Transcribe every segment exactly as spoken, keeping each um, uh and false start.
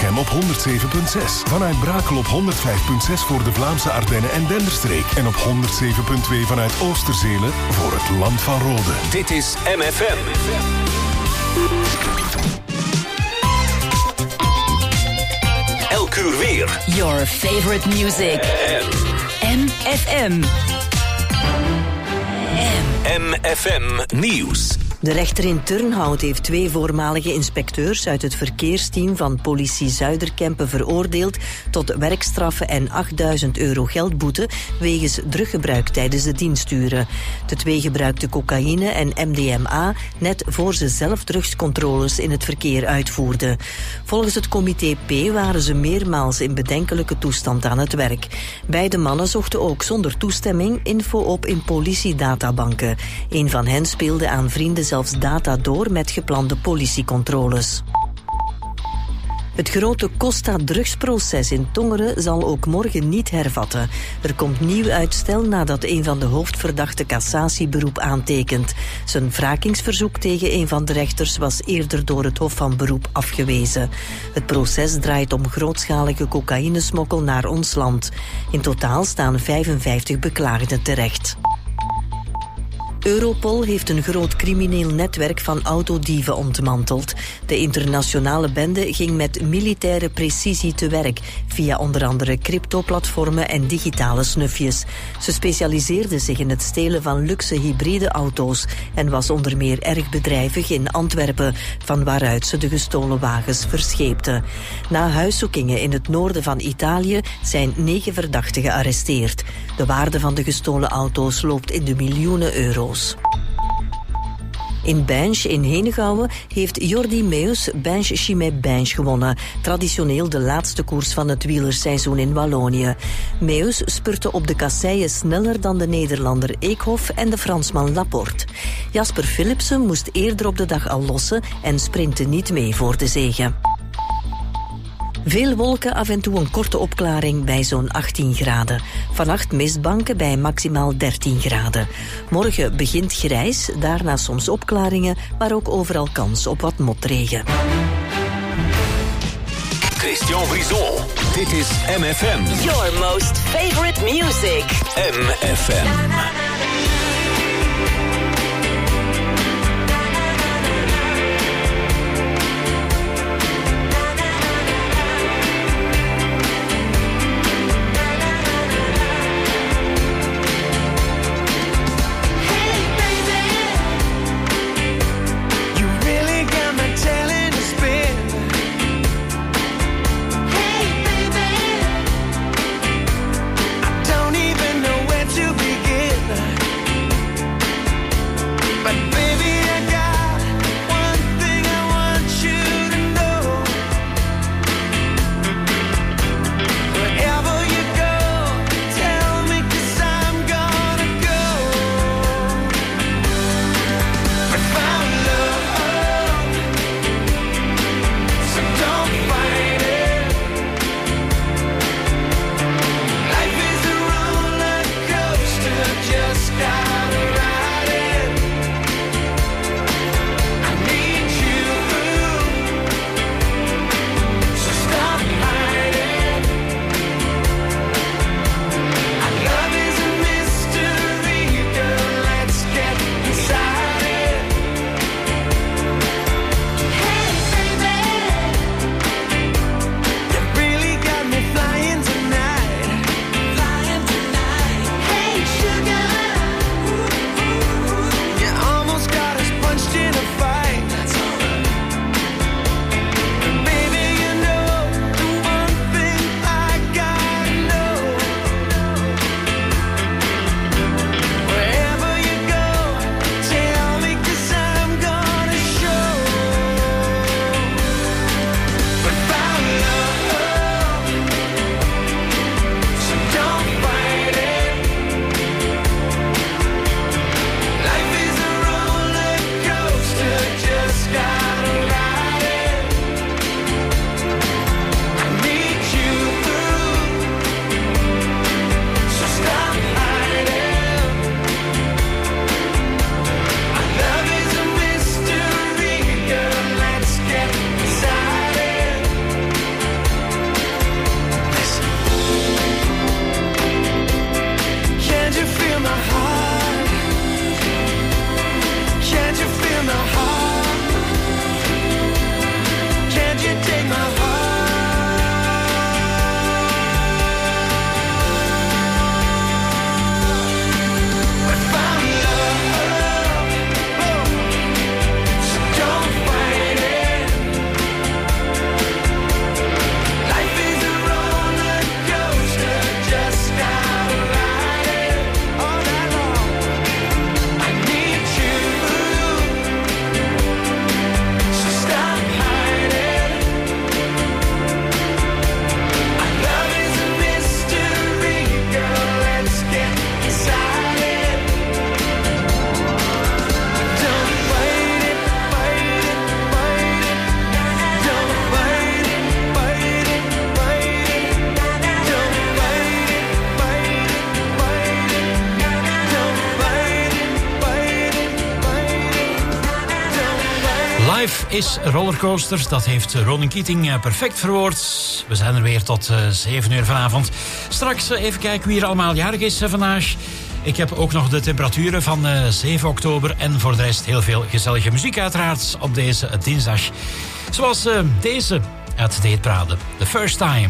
Wevelgem op honderd zeven komma zes. Vanuit Brakel op honderd vijf komma zes voor de Vlaamse Ardennen en Denderstreek. En op honderd zeven komma twee vanuit Oosterzelen voor het Land van Rode. Dit is M F M. Elk uur weer. Your favorite music. M F M. M F M Nieuws. De rechter in Turnhout heeft twee voormalige inspecteurs uit het verkeersteam van politie Zuiderkempen veroordeeld tot werkstraffen en achtduizend euro geldboete wegens druggebruik tijdens de diensturen. De twee gebruikten cocaïne en M D M A net voor ze zelf drugscontroles in het verkeer uitvoerden. Volgens het comité P waren ze meermaals in bedenkelijke toestand aan het werk. Beide mannen zochten ook zonder toestemming info op in politiedatabanken. Een van hen speelde aan vrienden zelfs data door met geplande politiecontroles. Het grote Costa-drugsproces in Tongeren zal ook morgen niet hervatten. Er komt nieuw uitstel nadat een van de hoofdverdachten cassatieberoep aantekent. Zijn wrakingsverzoek tegen een van de rechters was eerder door het Hof van Beroep afgewezen. Het proces draait om grootschalige cocaïnesmokkel naar ons land. In totaal staan vijfenvijftig beklaagden terecht. Europol heeft een groot crimineel netwerk van autodieven ontmanteld. De internationale bende ging met militaire precisie te werk, via onder andere cryptoplatformen en digitale snufjes. Ze specialiseerden zich in het stelen van luxe hybride auto's en was onder meer erg bedrijvig in Antwerpen, van waaruit ze de gestolen wagens verscheepten. Na huiszoekingen in het noorden van Italië zijn negen verdachten gearresteerd. De waarde van de gestolen auto's loopt in de miljoenen euro's. In Binge in Henegouwen heeft Jordi Meeus Binge Chimay Binge gewonnen. Traditioneel de laatste koers van het wielerseizoen in Wallonië. Meeus spurte op de kasseien sneller dan de Nederlander Eekhoff en de Fransman Laporte. Jasper Philipsen moest eerder op de dag al lossen en sprintte niet mee voor de zege. Veel wolken, af en toe een korte opklaring bij zo'n achttien graden. Vannacht mistbanken bij maximaal dertien graden. Morgen begint grijs, daarna soms opklaringen, maar ook overal kans op wat motregen. Christian Brison, dit is M F M. Your most favorite music. M F M. Don't even know where to begin. is rollercoaster. Dat heeft Ronan Keating perfect verwoord. We zijn er weer tot uh, zeven uur vanavond. Straks uh, even kijken wie er allemaal jarig is uh, vandaag. Ik heb ook nog de temperaturen van uh, zeven oktober. En voor de rest heel veel gezellige muziek uiteraard op deze uh, dinsdag. Zoals uh, deze uit de hitparade. The First Time.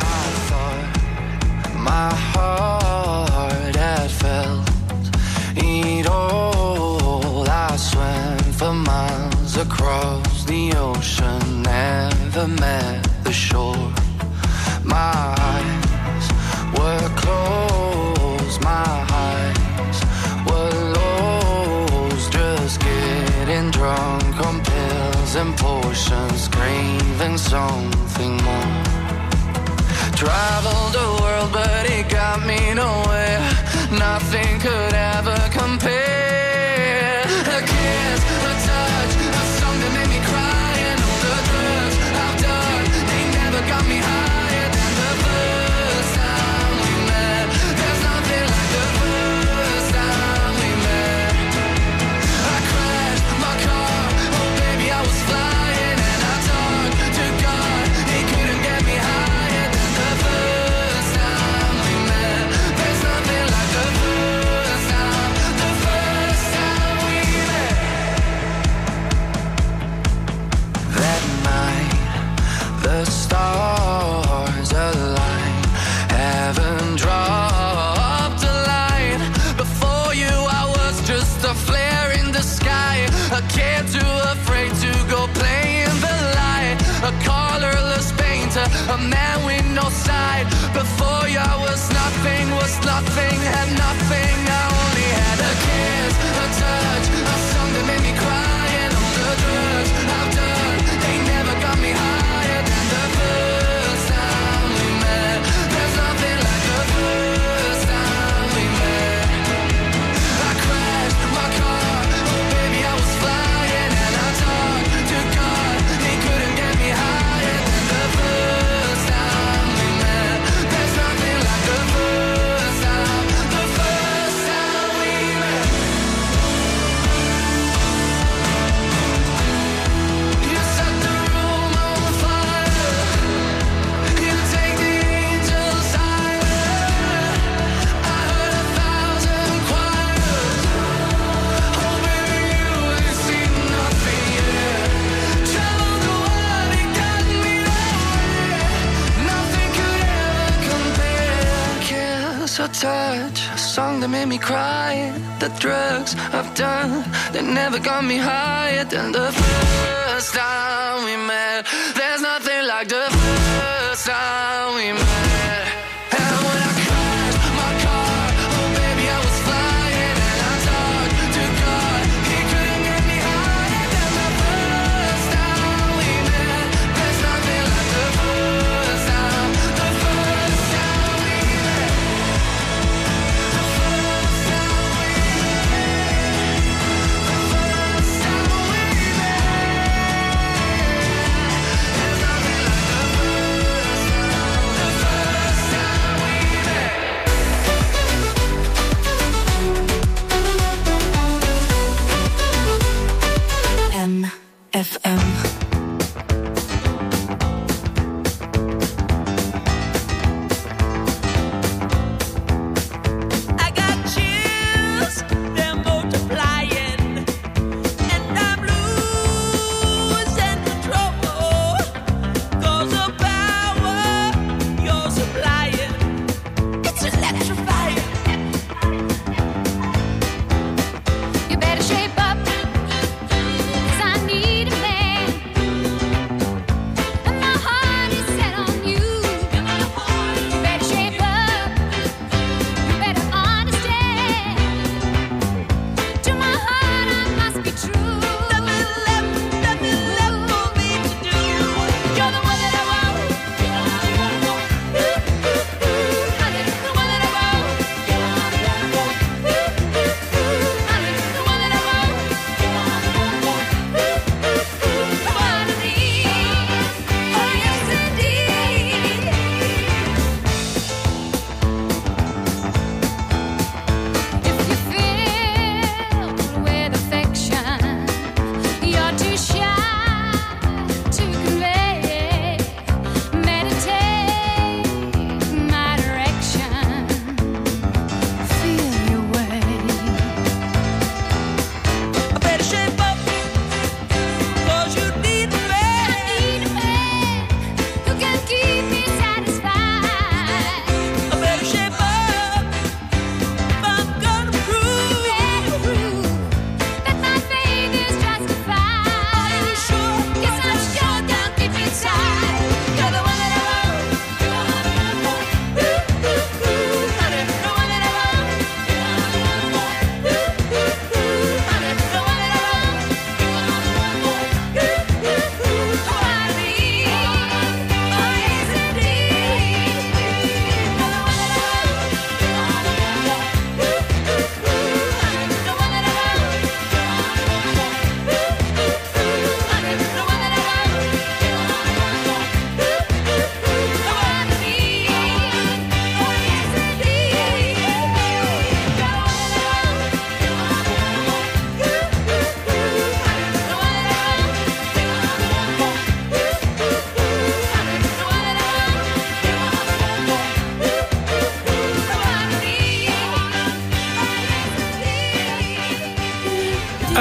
My heart had felt it all. I swam for miles across the ocean, never met the shore. My eyes were closed, my eyes were lost, just getting drunk on pills and potions, craving something more. Traveled the world, but it got me nowhere. Nothing could ever compare. A kiss, a touch, a song that made me cry, and all the drugs I've done, they never got me higher than the first time we met. There's nothing like the first time we met. I crashed my car, oh baby I was flying, and I talked to God, he couldn't get me higher than the first time we met. There's nothing like the first time, the first time we met. That night, the stars aligned, heaven dropped a line. Before you I was just a flare in the sky, a kid too afraid to go play in the light, a colorless painter, a man with no side. Before you I was nothing, was nothing, had nothing. I only had a kiss, a touch, a song that made me cry, and all the drugs I've done, they never got me higher than the first time we met. There's nothing like the first time we met. I crashed my car, oh baby I was flying, and I talked to God, he couldn't get me higher than the first time we met. There's nothing like the first time, the first time we met. You set the room on fire, you take the angels higher. I heard a thousand choirs, oh baby you ain't seen nothing yet. Traveled the world, it got me nowhere. Nothing could ever compare. Kiss, a touch, a song that made me cry. The drugs I've done, they never got me higher than the first time we met. There's nothing like the first time we met. And when I crashed my car, oh baby I was flying, and I talked to God, he couldn't get me higher than the first time we met. There's nothing like the first time, the first time we met. The first time we met. The first time we met. There's nothing like the first time.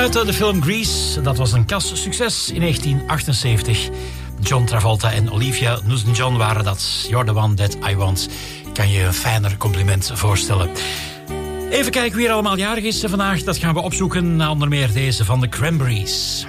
Uit de film Grease, dat was een kassucces in negentien achtenzeventig. John Travolta en Olivia Newton-John waren dat. You're the one that I want. Kan je een fijner compliment voorstellen. Even kijken wie er allemaal jarig is vandaag. Dat gaan we opzoeken. Onder meer deze van de Cranberries.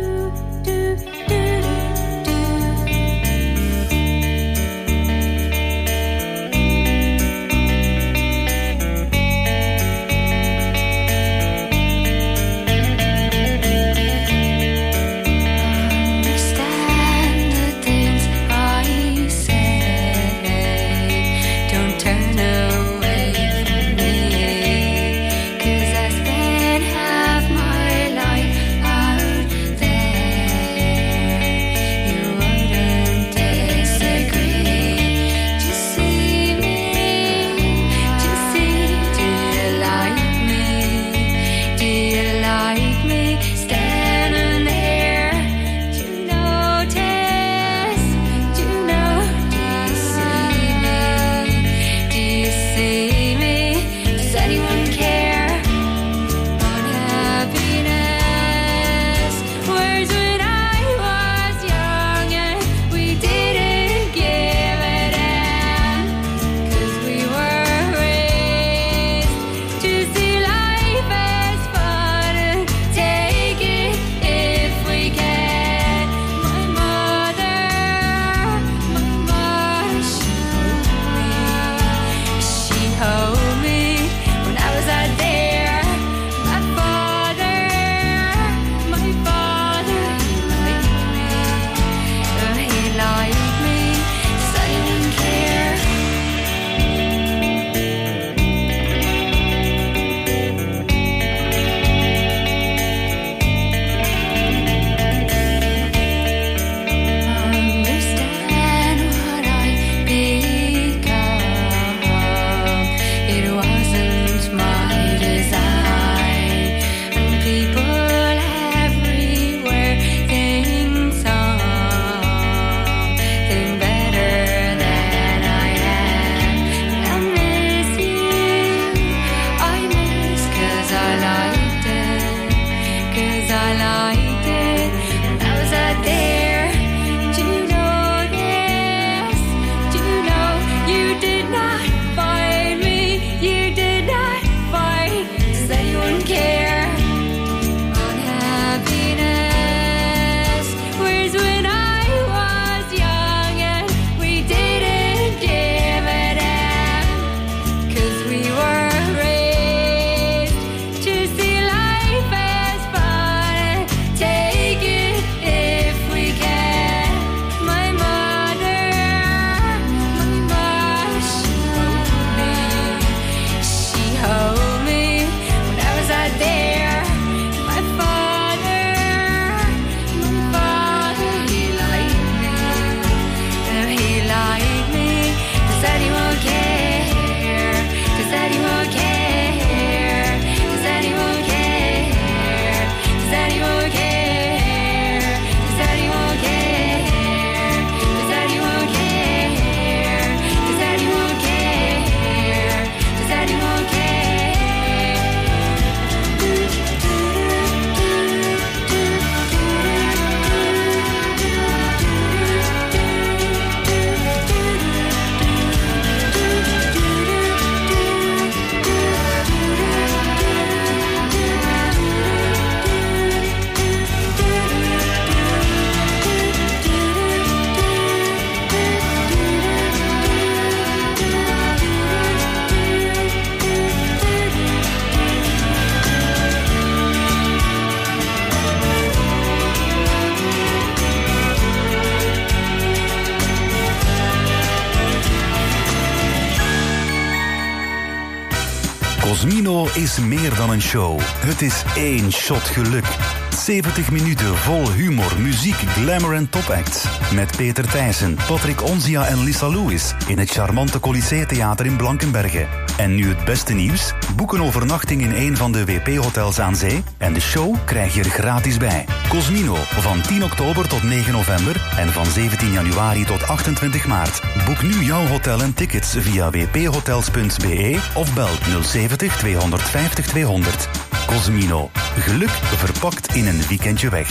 Cosmino is meer dan een show. Het is één shot geluk. zeventig minuten vol humor, muziek, glamour en topacts. Met Peter Thijssen, Patrick Onzia en Lisa Lewis in het charmante Colisée Theater in Blankenberge. En nu het beste nieuws? Boek een overnachting in een van de W P-hotels aan zee en de show krijg je er gratis bij. Cosmino, van tien oktober tot negen november en van zeventien januari tot achtentwintig maart. Boek nu jouw hotel en tickets via w p hotels punt b e of bel nul zeventig tweehonderdvijftig tweehonderd. Cosmino. Geluk verpakt in een weekendje weg.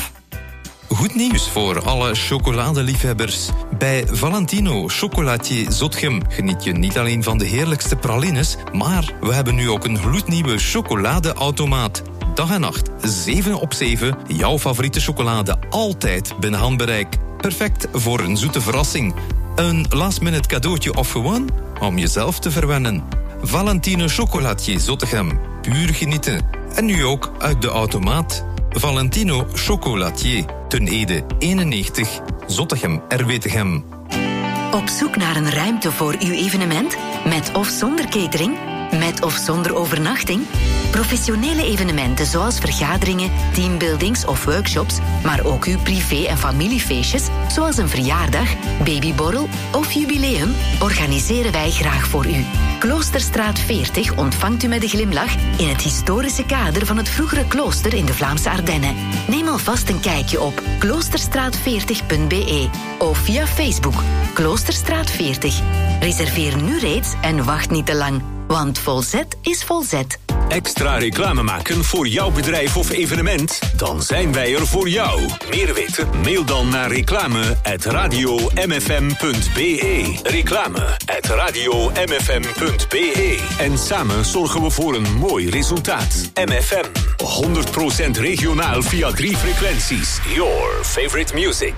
Goed nieuws voor alle chocoladeliefhebbers. Bij Valentino Chocolatier Zotgem geniet je niet alleen van de heerlijkste pralines, maar we hebben nu ook een gloednieuwe chocoladeautomaat. Dag en nacht, zeven op zeven, jouw favoriete chocolade altijd binnen handbereik. Perfect voor een zoete verrassing. Een last-minute cadeautje of gewoon om jezelf te verwennen. Valentino Chocolatier Zottegem. Puur genieten. En nu ook uit de automaat. Valentino Chocolatier. Ten Ede eenennegentig. Zottegem, R W Tegem. Op zoek naar een ruimte voor uw evenement? Met of zonder catering? Met of zonder overnachting? Professionele evenementen zoals vergaderingen, teambuildings of workshops, maar ook uw privé- en familiefeestjes, zoals een verjaardag, babyborrel of jubileum, organiseren wij graag voor u. Kloosterstraat veertig ontvangt u met een glimlach in het historische kader van het vroegere klooster in de Vlaamse Ardennen. Neem alvast een kijkje op kloosterstraat veertig punt b e of via Facebook Kloosterstraat veertig. Reserveer nu reeds en wacht niet te lang, want volzet is volzet. Extra reclame maken voor jouw bedrijf of evenement? Dan zijn wij er voor jou. Meer weten? Mail dan naar reclame at radio m f m punt b e. Reclame at radio m f m punt b e. En samen zorgen we voor een mooi resultaat. M F M. honderd procent regionaal via drie frequenties. Your favorite music.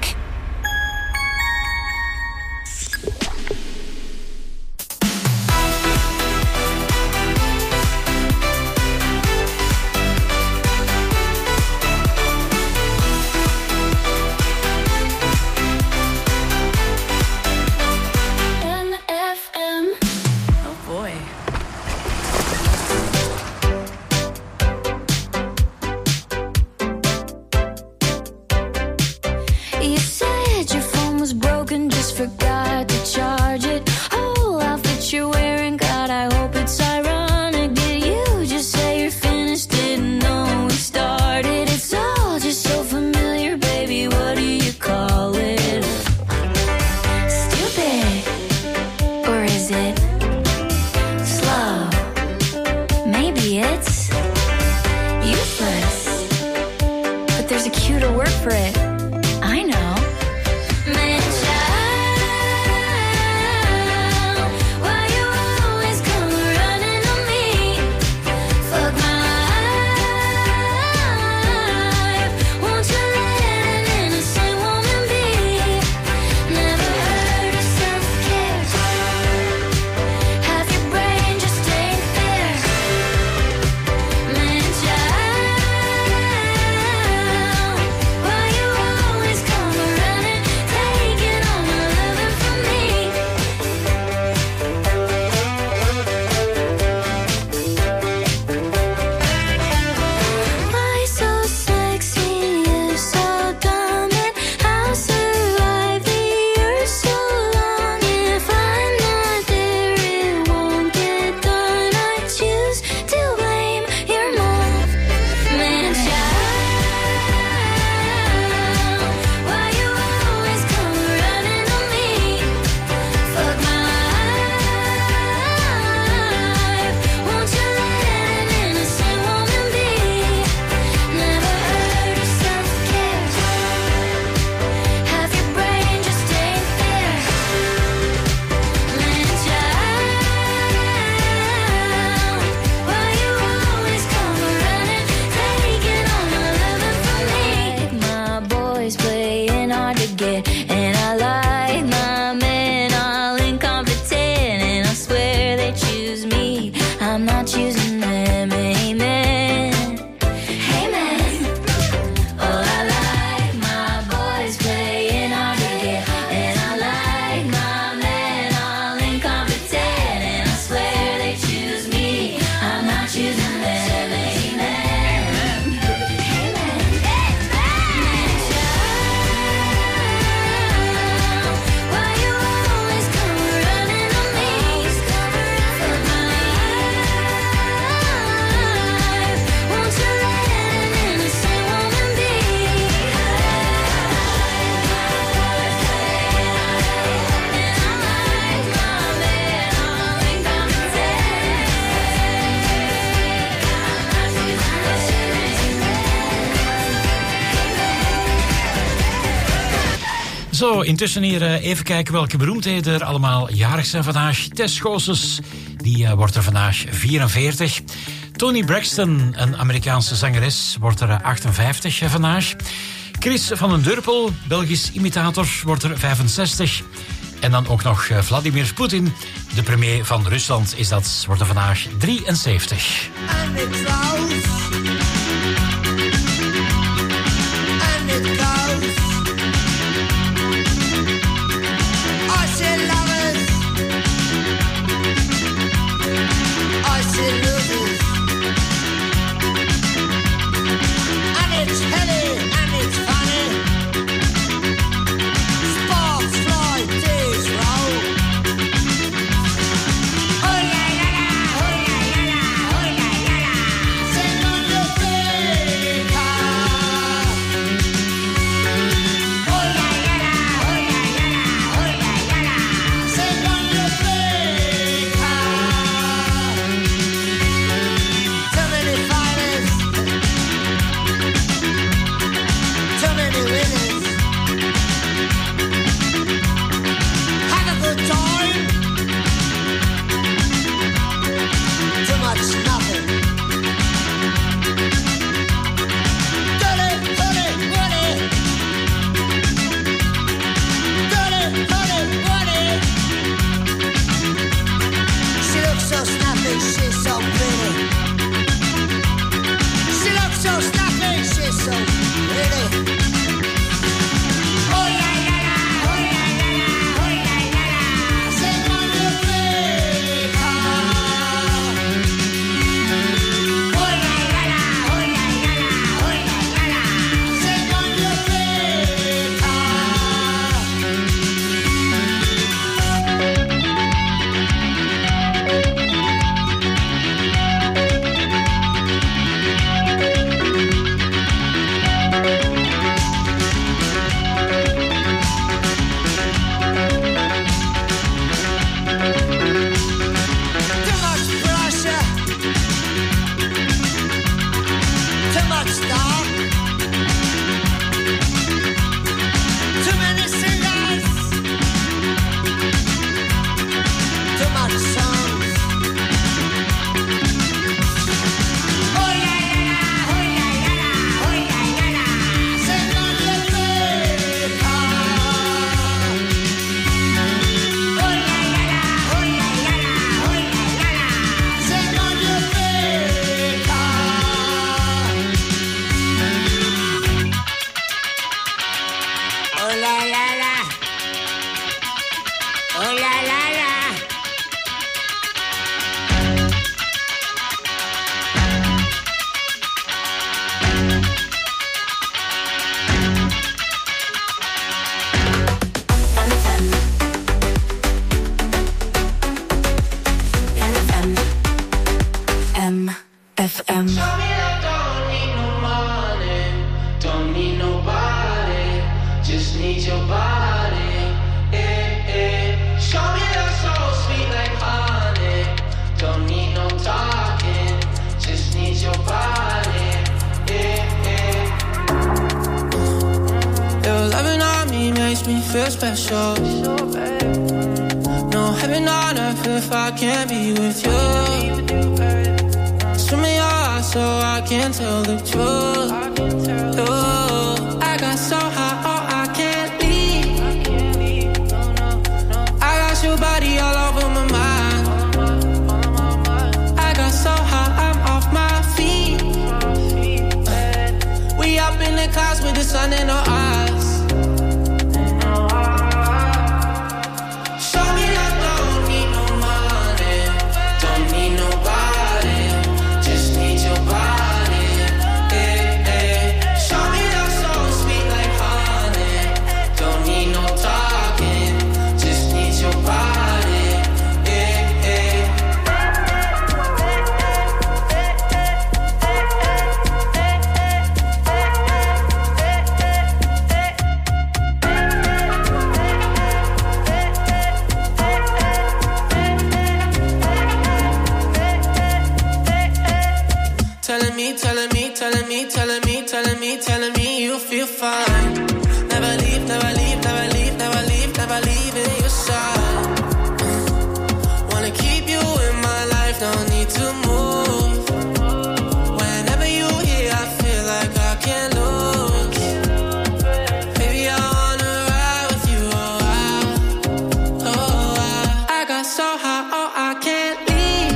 Why you Zo, intussen hier uh, even kijken welke beroemdheden er allemaal jarig zijn vandaag. Tess Goossens, die uh, wordt er vandaag vierenveertig. Toni Braxton, een Amerikaanse zangeres, wordt er uh, achtenvijftig uh, vandaag. Chris van den Durpel, Belgisch imitator, wordt er vijfenzestig. En dan ook nog uh, Vladimir Poetin, de premier van Rusland, is dat, wordt er vandaag drieënzeventig. And it flows. And it goes. I see lovers. I see losers. And it's heavy and it's funny. Sparks fly, tears roll. Oh la la la, oh la la la, oh la la la. Sing on the big car. Oh la la la, oh la la la, oh la la la. Sing on the big car. Too many fighters. Too many winners. Have a good time. Too much nothing. Dirty, dirty, dirty. Dirty, dirty, dirty. She looks so snappy, she's so pretty. She looks so snappy, she's so pretty. Oh la la la, oh la la la, oh la la la. Sing on the big car. Oh la la la, oh la la la, oh la la la. Sing on the big car. Too much pressure. Too much dark. Too many singers. Too much songs. Oh la la la, oh la la la, oh la la la. Sing on the big car. Oh la la la, oh la la la, oh la la la. Sing on the big car. Oh la la la. Oh la la la. M F M. Don't need no money, don't need nobody, just need your body. Eh, eh. Show me that soul sweet like honey, don't need no talking, just need your body. Eh, eh. Your loving on me makes me feel special. No heaven on earth if I can't be with you. Swim in your eyes so I can tell the truth. Oh, I got so high, oh, I can't leave. I got your body all over my mind. I got so high, I'm off my feet. We up in the clouds with the sun in our eyes. Show me that don't need no money, don't need nobody, just need your body. Eh, eh. Show me that soul sweet like honey, don't need no talking, just need your body. Eh, eh. so high, oh, I can't leave.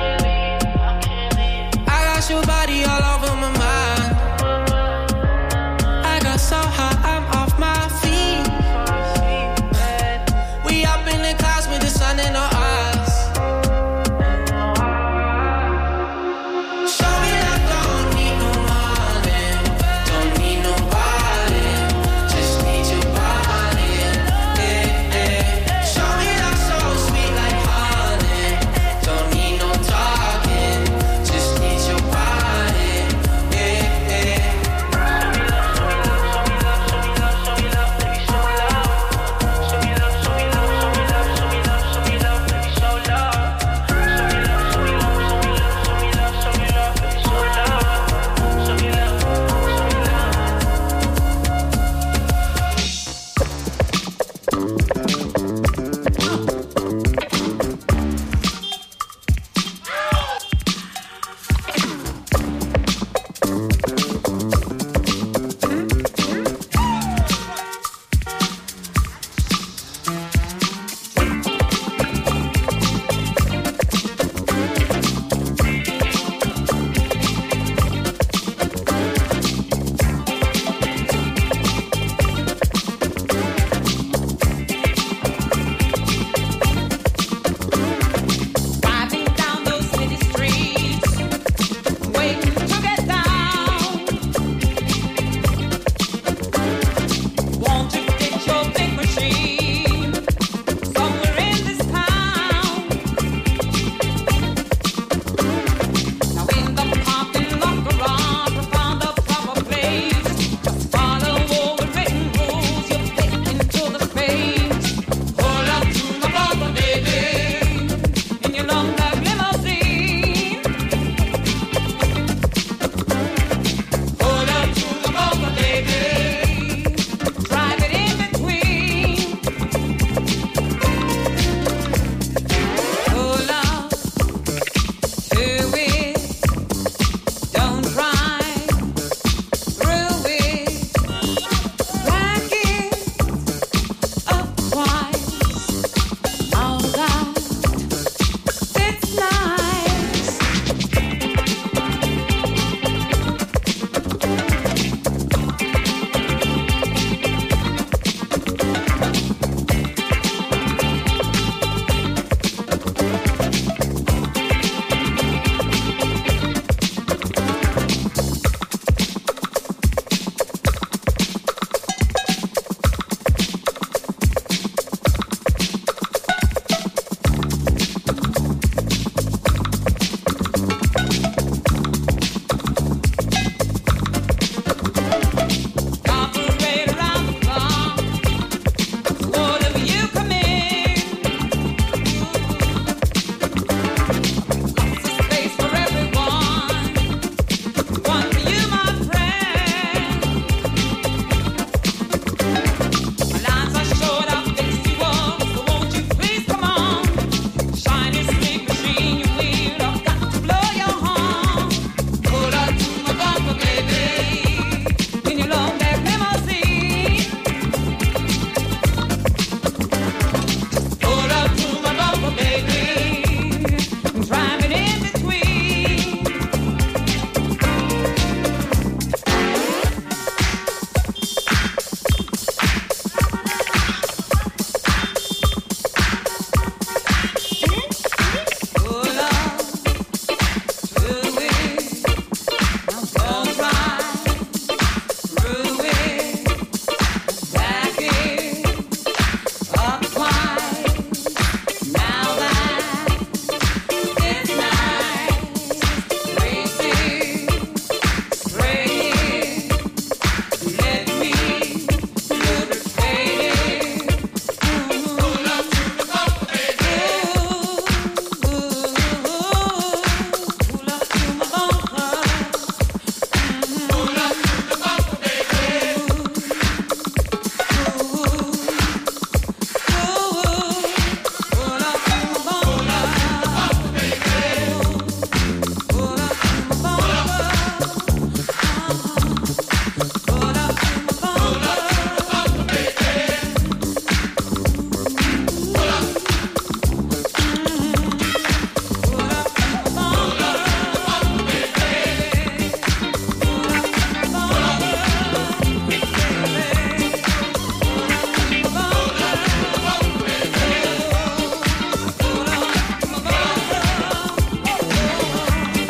I got your body all over my mind. I got so high, I'm off my feet. We up in the clouds with the sun in our eyes. Show me that don't need no money, don't need nobody, just need your body. Yeah, yeah. Show me that so sweet like honey.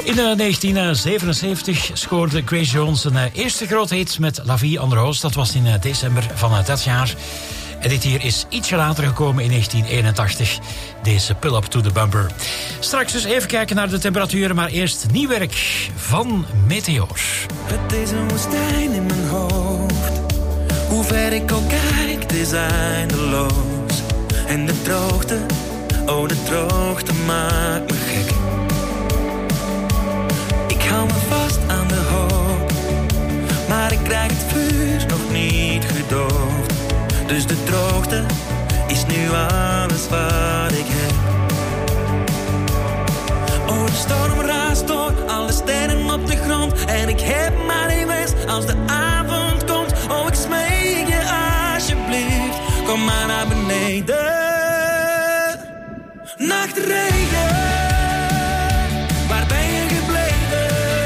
In uh, negentien zevenenzeventig scoorde Grace Jones een uh, eerste grote hit met La Vie en Rose. Dat was in uh, december van uh, dat jaar. En dit hier is ietsje later gekomen in negentien eenentachtig. Deze Pull Up to the Bumper. Straks dus even kijken naar de temperaturen, maar eerst nieuw werk van Meteor. Het is een woestijn in mijn hoofd. Hoe ver ik ook kijk, het is eindeloos. En de droogte, oh de droogte maakt me gek. Ik hou me vast aan de hoop, maar ik krijg het vuur nog niet gedoofd. Dus de droogte is nu alles wat ik heb. Oh, de storm raast door, alle sterren op de grond. En ik heb maar één wens als de avond komt. Oh, ik smeek je alsjeblieft, kom maar naar beneden. Nachtregen, waar ben je gebleven?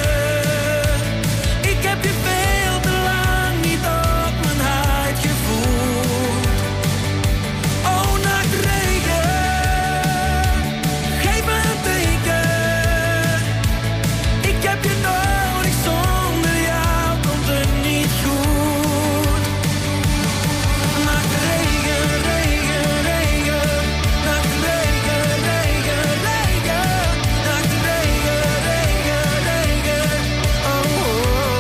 Ik heb je veel te lang niet op mijn huid gevoeld. Oh, nachtregen, geef me een teken. Ik heb je nodig, zonder jou komt het niet goed. Nachtregen, regen, regen, nachtregen, regen, regen, nachtregen, regen, regen. Oh, oh,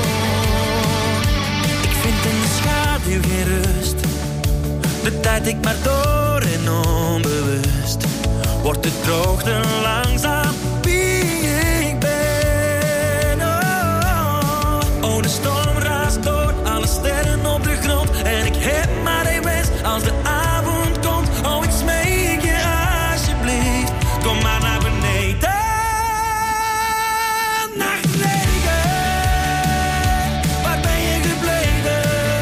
oh. Ik vind in de schaduw geen rust. De tijd ik maar door en onbewust wordt de droogte langzaam wie ik ben. Oh, oh, de storm raast door, alle sterren op de grond. En ik heb maar één wens als de avond komt. Oh, ik smeek je alsjeblieft, kom maar naar beneden. Nachtregen, waar ben je gebleven?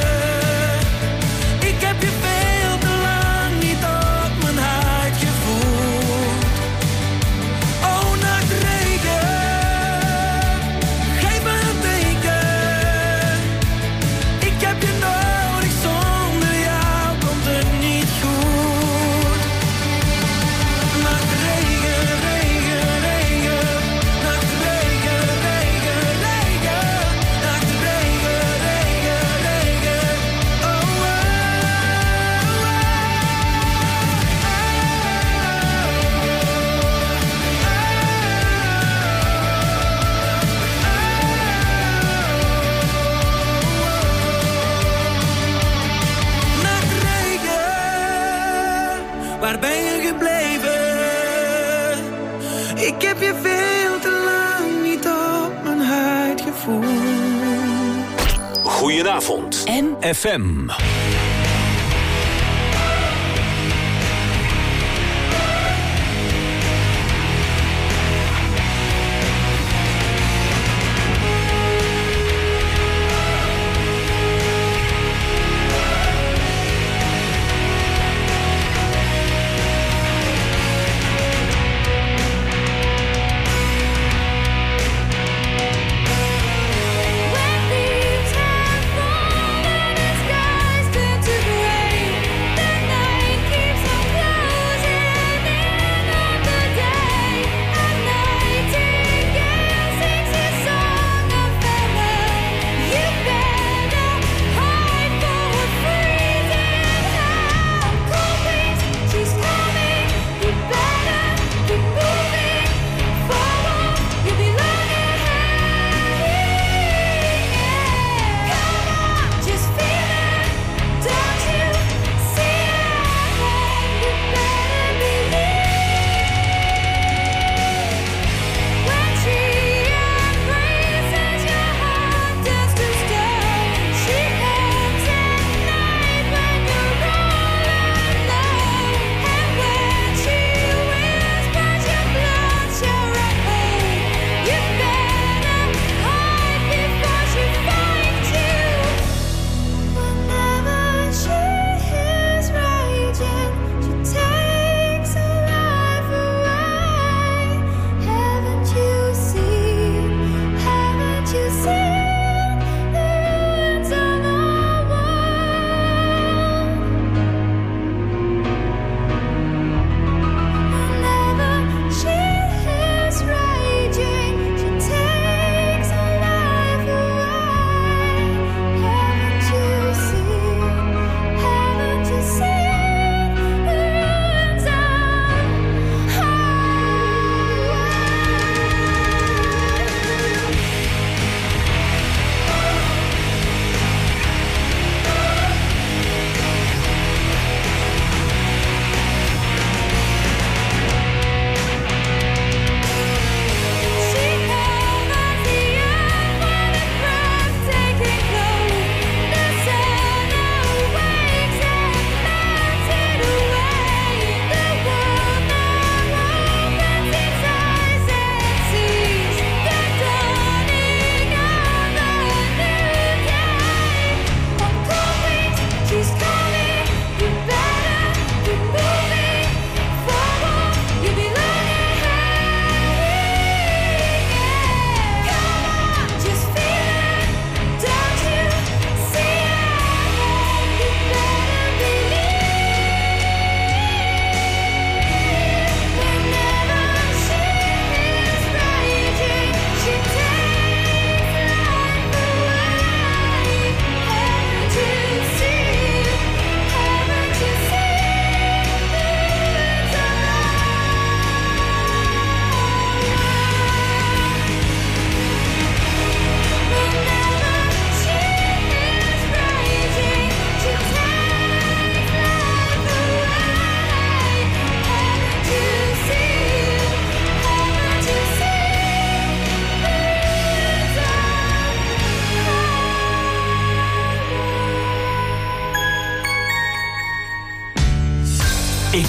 Ik heb je veel te lang niet op mijn huid gevoeld. Oh, nachtregen, geef me een teken. Ik heb je nodig, zonder jou komt het niet goed. Nachtregen, regen, regen, nachtregen, regen, regen, nachtregen, regen, regen. Oh, oh, oh, Nachtregen, waar ben je gebleven? Ik heb je veel te lang niet op mijn huid gevoeld. Goedenavond. En? F M. When leaves have fallen and skies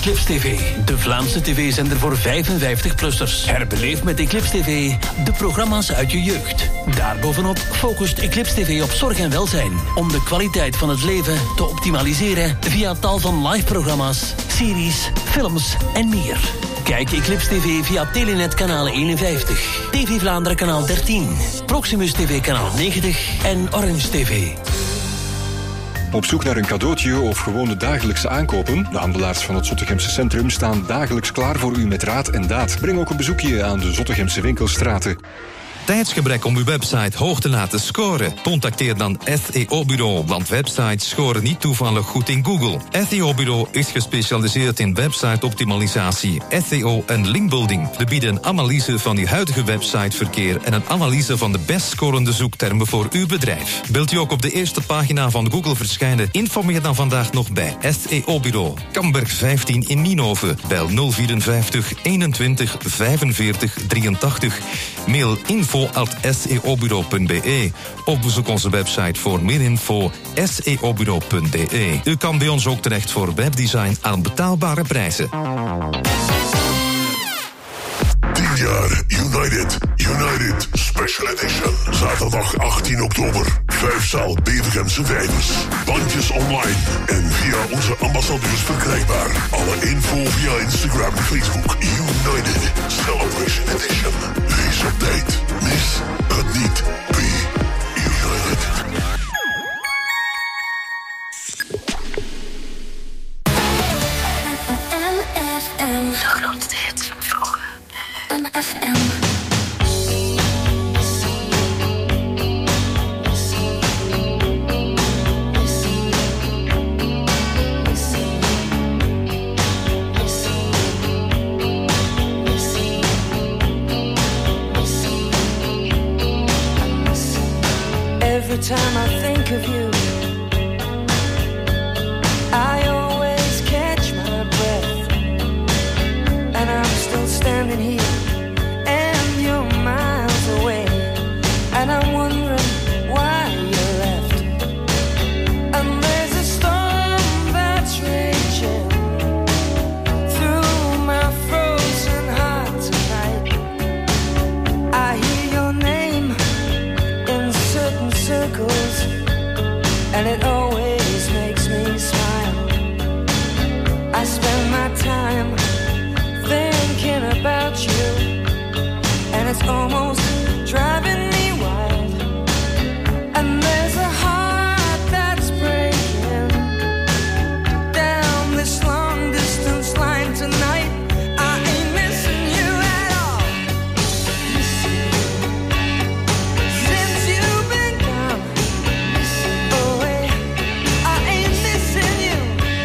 Eclipse T V, de Vlaamse tv-zender voor vijfenvijftig-plussers. Herbeleef met Eclipse T V de programma's uit je jeugd. Daarbovenop focust Eclipse T V op zorg en welzijn, om de kwaliteit van het leven te optimaliseren via tal van live-programma's, series, films en meer. Kijk Eclipse T V via Telenet kanaal eenenvijftig, T V Vlaanderen kanaal dertien, Proximus T V kanaal negentig en Orange T V. Op zoek naar een cadeautje of gewoon de dagelijkse aankopen? De handelaars van het Zottegemse Centrum staan dagelijks klaar voor u met raad en daad. Breng ook een bezoekje aan de Zottegemse winkelstraten. Tijdsgebrek om uw website hoog te laten scoren? Contacteer dan S E O-bureau, want websites scoren niet toevallig goed in Google. S E O-bureau is gespecialiseerd in website-optimalisatie, S E O en linkbuilding. We bieden een analyse van uw huidige websiteverkeer en een analyse van de best scorende zoektermen voor uw bedrijf. Wilt u ook op de eerste pagina van Google verschijnen? Informeer dan vandaag nog bij S E O-bureau. Kamberg vijftien in Nienhoven. Bel nul vierenvijftig eenentwintig vijfenveertig drieëntachtig. Mail info at s e o bureau punt b e of bezoek onze website voor meer info s e o bureau punt b e. U kan bij ons ook terecht voor webdesign aan betaalbare prijzen. tien jaar United. United Special Edition. Zaterdag achttien oktober. Vijfzaal Bevergemse Vijvers. Bandjes online en via onze ambassadeurs verkrijgbaar. Alle info via Instagram en Facebook. United Celebration Edition. Wees op tijd. Mis het niet. Be United. M F M. De grootste hits van vroeger. M F M. Every time I think of you, I always catch my breath. And I'm still standing here, and you're miles away. And I'm wondering why you left. And there's a storm that's raging through my frozen heart tonight. I hear your name in certain circles, and it always makes me smile. I spend my time thinking about you, and it's almost driving me wild. And there's a heart that's breaking down this long distance line tonight. I ain't missing you at all. Since you've been gone away, I ain't missing you.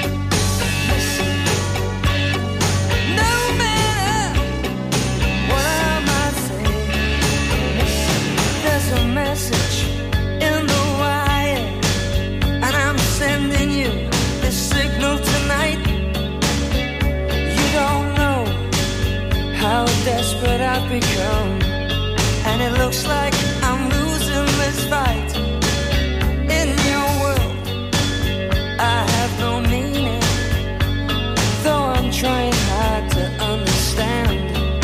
No matter what I might say, there's a message in the wire, and I'm sending you this signal tonight. You don't know how desperate I've become, and it looks like I'm losing this fight. In your world, I have no meaning, though I'm trying hard to understand.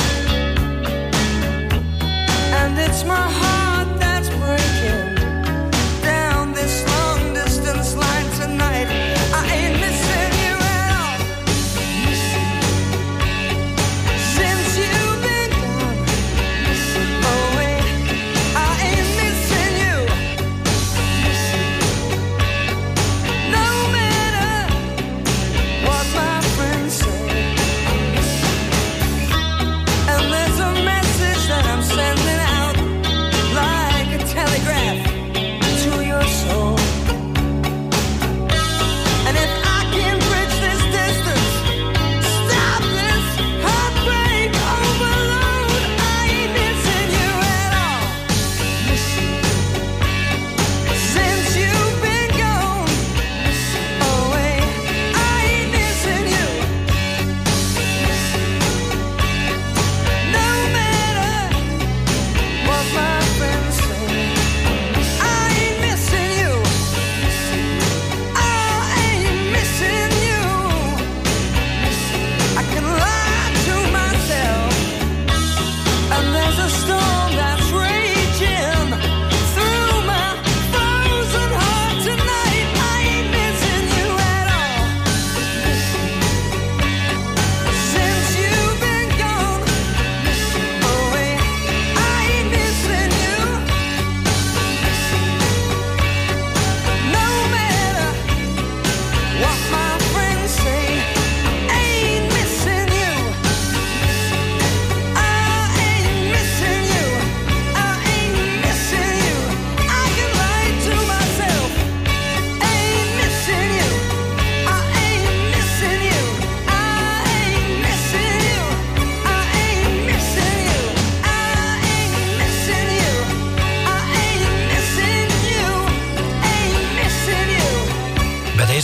And it's my heart that's breaking down this long distance line tonight. I ain't missing you at all. Since you've been gone away, I ain't missing you.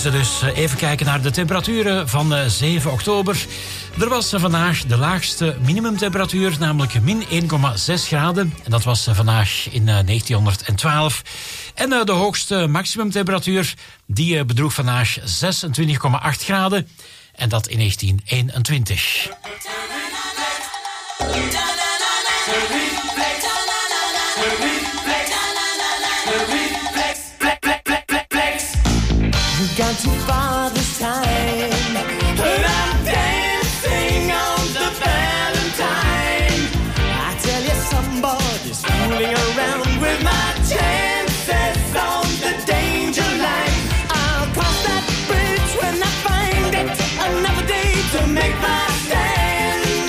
Deze dus. Even kijken naar de temperaturen van zeven oktober. Er was vandaag de laagste minimumtemperatuur, namelijk min één komma zes graden. En dat was vandaag in negentienhonderdtwaalf. En de hoogste maximumtemperatuur, die bedroeg vandaag zesentwintig komma acht graden. En dat in negentien eenentwintig. Gone too far this time, but I'm dancing on the Valentine. I tell you, somebody's fooling around with my chances on the danger line. I'll cross that bridge when I find it. Another day to make my stand.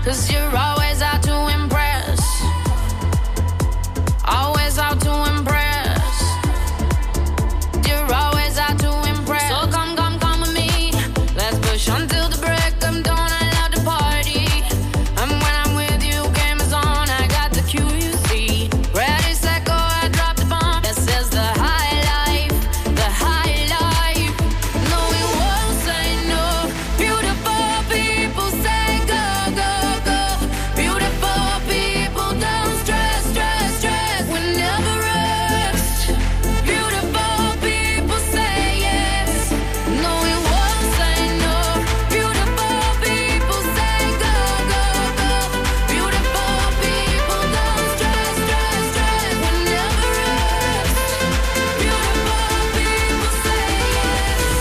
'cause you're always out to impress. Always out to impress. You're always out to impress. So come, come, come with me. Let's push until the break of dawn. I love the party. And when I'm with you, game is on. I got the Q, you see. Ready, set, go, I drop the bomb. This is the high life, the high life. No, we won't say no. Beautiful people say go, go, go. Beautiful people don't stress, stress, stress. We never rest. Beautiful people say yes. No, we won't say no. Beautiful people say go, go, go. Beautiful people don't stress, stress, stress. We never rest. Beautiful people say yes.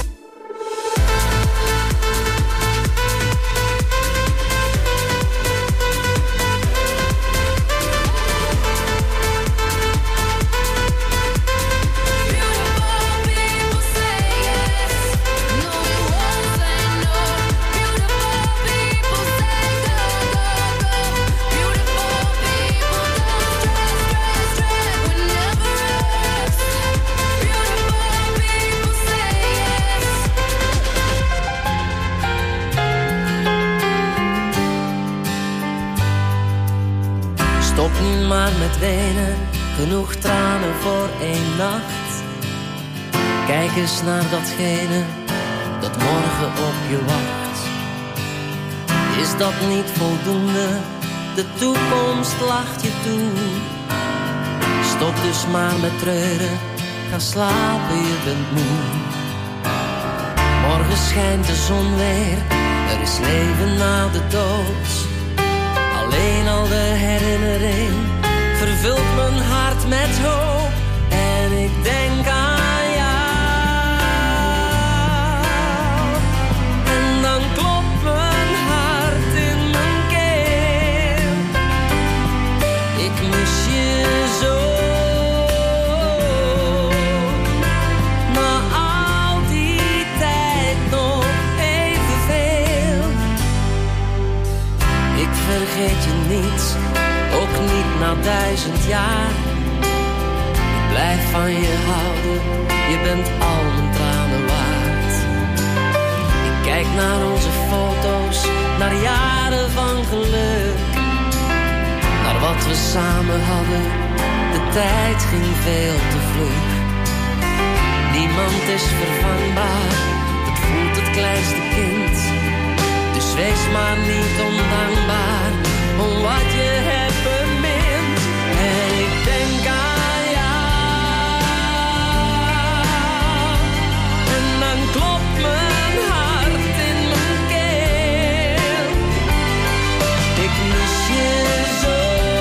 Stop nu maar met wenen, genoeg tranen voor één nacht. Kijk eens naar datgene dat morgen op je wacht. Is dat niet voldoende? De toekomst lacht je toe. Stop dus maar met treuren, ga slapen, je bent moe. Morgen schijnt de zon weer, er is leven na de dood. Alleen al de herinnering vervult mijn hart met hoop. En ik denk aan jou. En dan klopt mijn hart in mijn keel. Ik mis je zo. Na al die tijd nog evenveel. Ik vergeet je niet, ook niet na duizend jaar. Ik blijf van je houden, je bent al mijn tranen waard. Ik kijk naar onze foto's, naar jaren van geluk. Naar wat we samen hadden, de tijd ging veel te vlug. Niemand is vervangbaar, het voelt het kleinste kind. Dus wees maar niet ondankbaar om wat je hebt bemind. En ik denk aan jou. En dan klopt mijn hart in mijn keel. Ik mis je zo.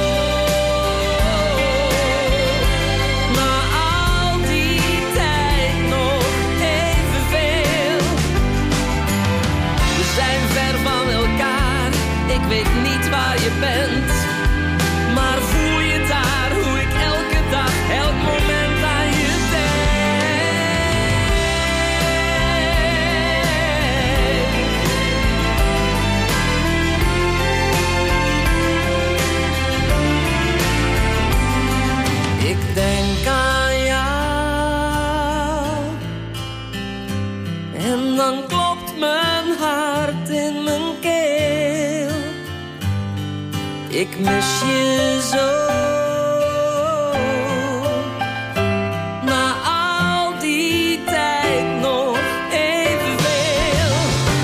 Na al die tijd nog evenveel. We zijn ver van elkaar, ik weet niet waar je bent. Maar voel je daar hoe ik elke dag, elk moment aan je denk. Ik denk aan jou. En dan klopt mijn hart in mijn keel. Ik mis je zo. Na al die tijd nog evenveel.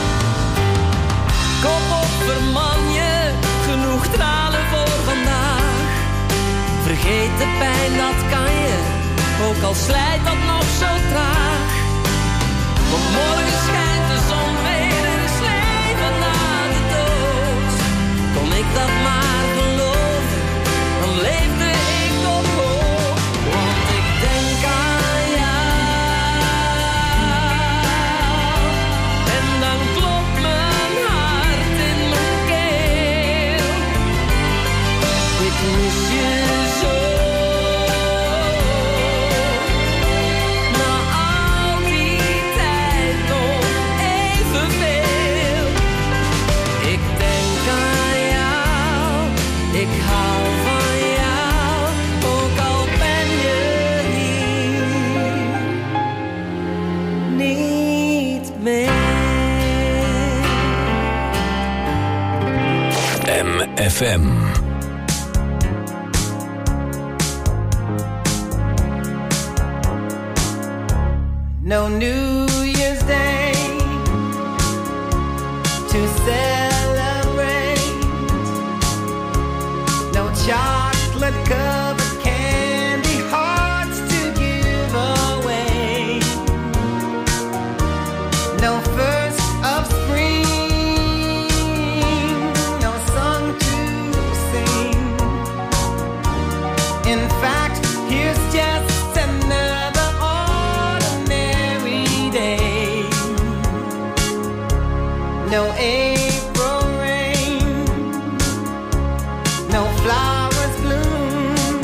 Kom op, verman je, genoeg tranen voor vandaag. Vergeet de pijn, dat kan je, ook al slijt dat nog zo traag. Want morgen schijnt de zon weer, er is leven na de dood. Kon ik dat maar geloven, dan leefde ik op hoop. Want ik denk aan jou. En dan klopt mijn hart in mijn keel. Ik mis je zo. Na al die tijd nog evenveel. Ik denk aan jou. Ik hou van jou, ook al ben je hier niet meer. M F M. No New Year's Day to celebrate. No chocolate covered candy hearts to give away. No first of spring, no song to sing. In fact, here's just another ordinary day. No April rain, no flowers bloom,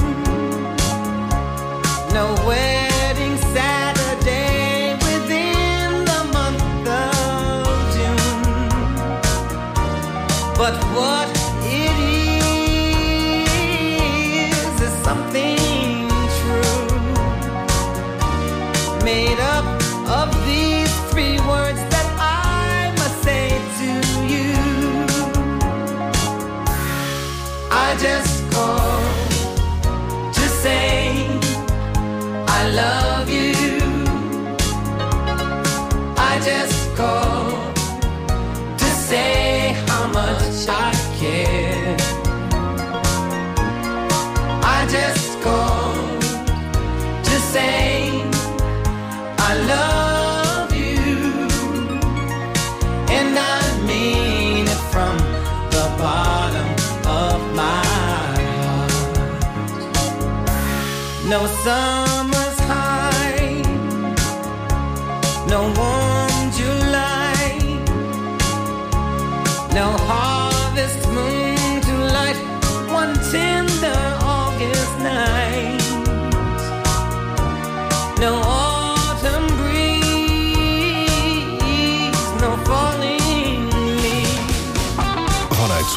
no wedding Saturday within the month of June. But what it is is something true, made up of these three words that I must say to you. I just called to say I love you. I just called to say how much I care. I just called to say I love you, and I mean it from the bottom of my heart. No sun